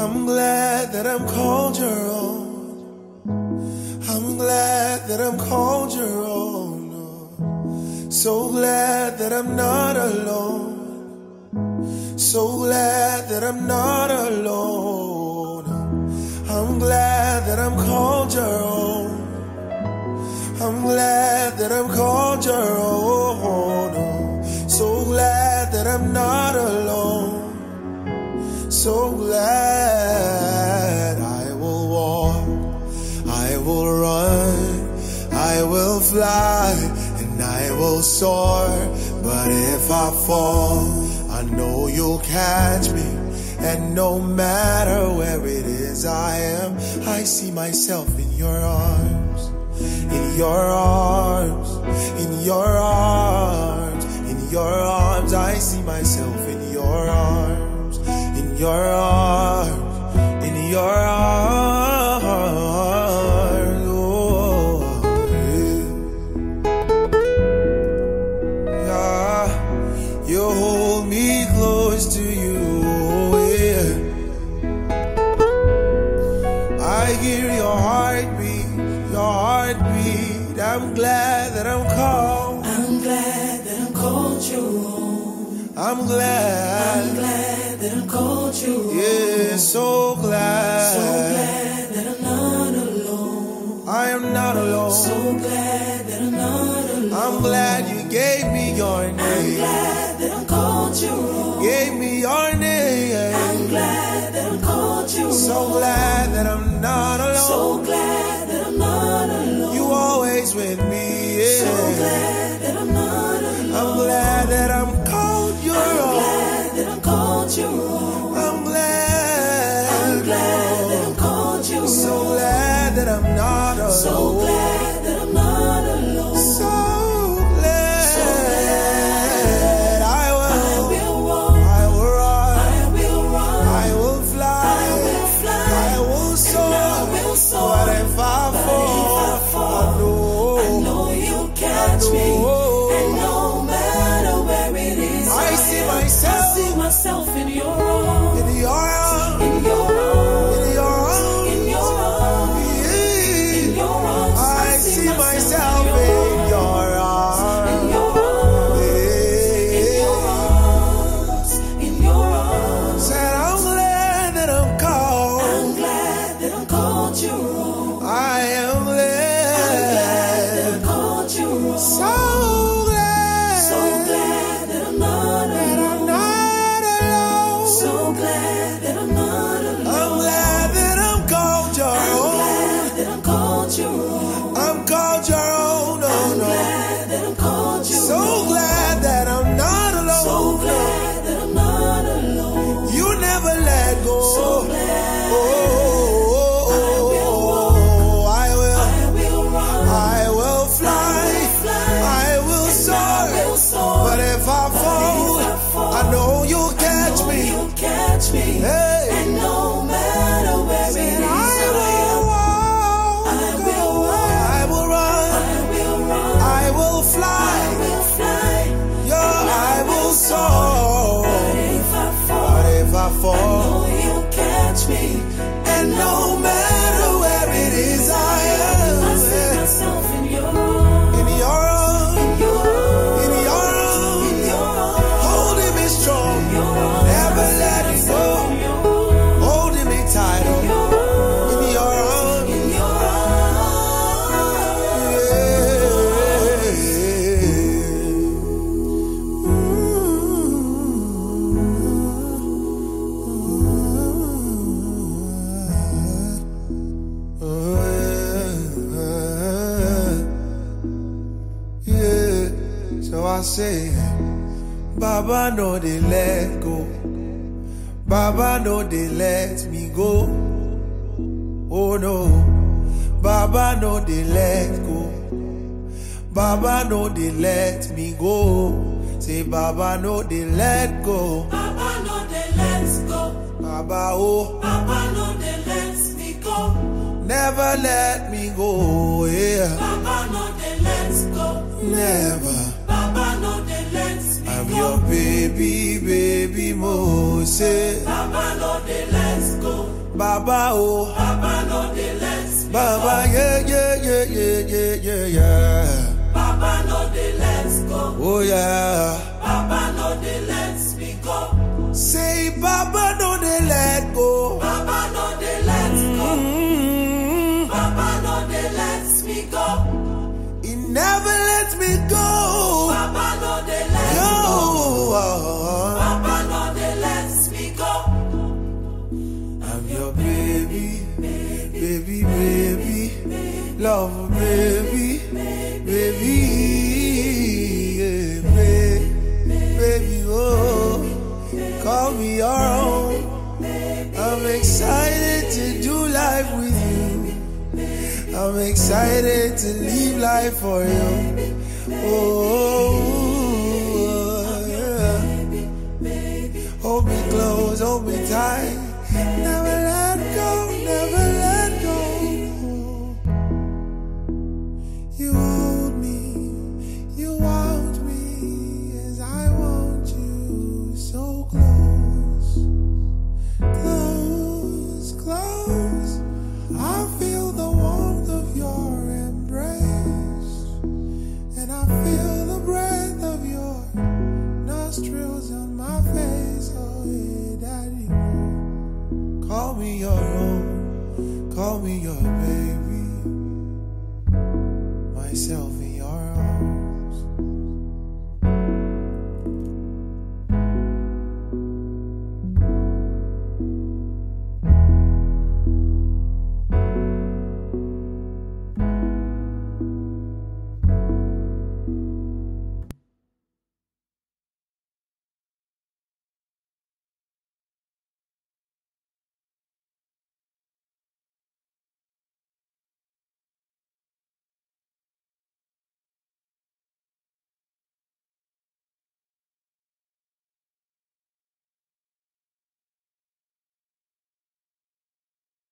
I'm glad that I'm called your own. I'm glad that I'm called your own. So glad that I'm not alone. So glad that I'm not alone. I'm glad that I'm called your own. I'm glad that I'm called your own. So glad that I'm not alone. So glad. I will walk, I will run, I will fly, and I will soar. But if I fall, I know you'll catch me. And no matter where it is I am, I see myself in your arms. In your arms, in your arms, in your arms. I see myself in your arms. In your arms, in your arms. Oh, yeah. Yeah. You hold me close to you. Yeah. I hear your heartbeat, your heartbeat. I'm glad that I'm called. I'm glad that I'm called your own. I'm glad that I'm called your own. Yeah, so glad. So glad that I'm not alone. I am not alone. So glad that I'm not alone. I'm glad you gave me your name. I'm glad that I'm called your own. Gave me your name. I'm glad that I'm called your own. So glad that I'm not alone. So glad that I'm not alone. You always with me. Yeah. So glad that I'm not alone. I'm glad that I'm called your own. I'm glad that I'm called your own. I'm glad that I'm called your own. So glad that I'm not alone. So glad that I'm not alone. So glad. So glad. I will walk. I will run. I will run. I will fly. I will fly. I will soar. And I will soar. But if I fall, I know you'll catch me. And no matter where it is, I see myself in your arms. in your arms. In your arms. In your arms. In your arms. Yeah. In your arms. I see myself in your arms. In your arms. In your arms. In your arms. Said I'm glad that I'm called. I'm glad that I'm called your own. I am glad that I'm called your own. So glad. So glad that I'm not alone. So glad that I'm not alone. I'm glad that I'm called your own. Glad that I'm called your own. I'm called your own. No, I'm no. glad that I'm called your So own. glad that I'm not alone. So glad that I'm not alone. You never let go. So glad. Oh, I will. I will run. I will fly. I will soar. But if I fall, I know you'll catch me. You'll catch me. Hey. And no matter where it is, I will walk. I will walk. I will run. I will run. I will fly. I will fly. I will soar. But if I fall, But if I fall, know you'll catch me. and no matter where it is I am, I see myself in your arms. in your arms, In your arms. in your arms, In your arms. holding me strong, Your arms. never I see let me myself go, in your arms. holding me tight, In your arms. in your arms. In your So I say, Baba no they let go. Baba no they let me go. Oh no, Baba no they let go. Baba no they let me go. Say Baba no they let go. Baba no they let go. Baba oh, Baba no they let me go. never let me go. Yeah, Baba no they let go. never. Baba no they let me I'm go. your baby, baby Moses. Baba no they let go. Baba, oh. Baba no dey let me Baba, go. Yeah. Baba no dey let go. Oh, yeah. Baba no dey let me go. Say, Baba, no, they let go. Baba no dey let go. Baba no dey let me go. He never lets me go. Baba no dey let go. Baba no dey let me go. I'm your baby, baby, love, baby, yeah, baby, oh, call me your own. I'm excited to do life with you. I'm excited to live life for you. Oh, yeah. Hold me close, hold me tight. Never let go, never let go. You hold me, you want me as I want you. So close, close, close. I feel the warmth of your embrace, and I feel the breath of your nostrils on my face. Oh, yeah, daddy. Call me your own, call me your baby, myself.